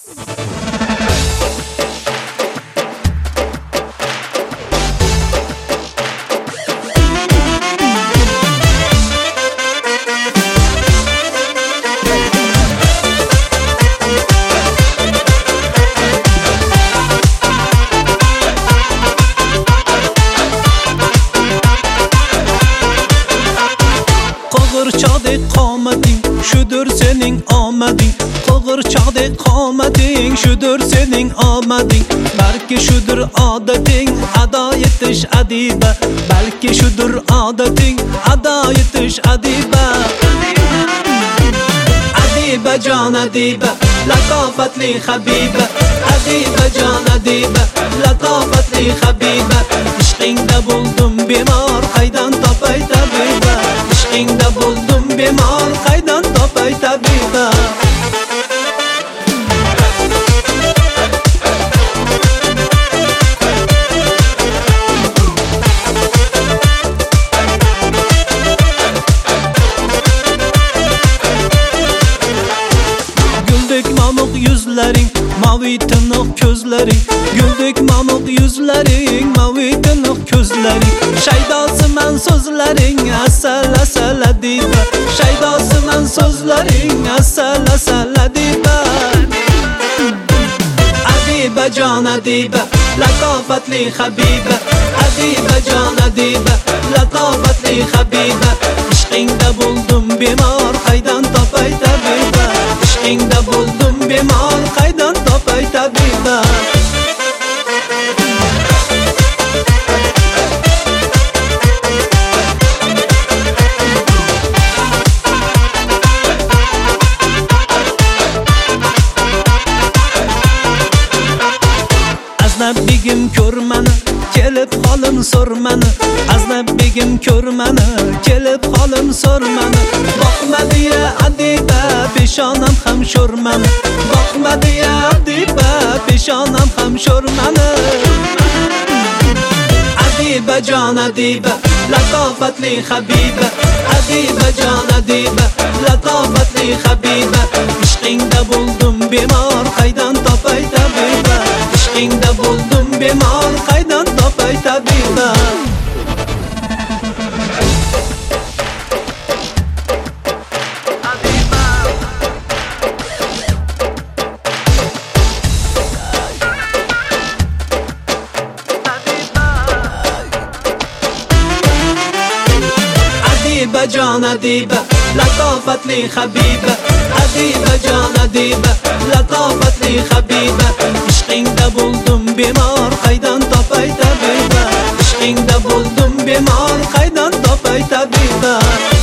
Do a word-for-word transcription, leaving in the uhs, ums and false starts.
Qo'g'irchoqdek qomating, shudur sening omading. Qo'g'irchoqdek qomating, shudur sening omading. Balki shudur odating, ado etish adiba. Balki shudur odating, ado etish adiba. Adiba jon adiba, latofatli habiba. Adiba jon adiba, latofatli habiba. Ishqingda bo'ldim bemor, qaydan topay tabiba. Ishqingda bo'ldim bemor, qaydan topay tabiba. Güldek mamuk yüzlerin, mavi tınık közlerin. Güldek mamuk yüzlerin, mavi tınık közlerin. Shaydası men sözlerin, asal asal adiba. Shaydası men sözlerin, asal asal adiba. Adiba jon adiba, latofatli habiba. Adiba jon adiba, latofatli habiba. Ishqingda bo'ldim bemor, qaydan topay tabiba. Ishqingda bo'ldim bemor, qaydan topay tabiba. Aznab begim ko'r mani, kelib holim so'r mani. Aznab begim ko'r mani, kelib holim so'r mani. Boqmadi ya adiba, peshonam ham sho'r mani. Boqmadi ya adiba, peshonam ham sho'r mani. Adiba jon adiba, latofatli habiba. Adiba jon adiba, latofatli habiba. Ishqingda bo'ldim bemor, qaydan topay tabiba. Ishqingda bo'ldim bemor, qaydan topay tabiba. Adiba jon adiba, latofatli habiba. Adiba jon adiba, latofatli habiba. Ishqingda bo'ldim bemor, qaydan topay tabiba. Ishqingda bo'ldim bemor, qaydan topay tabiba.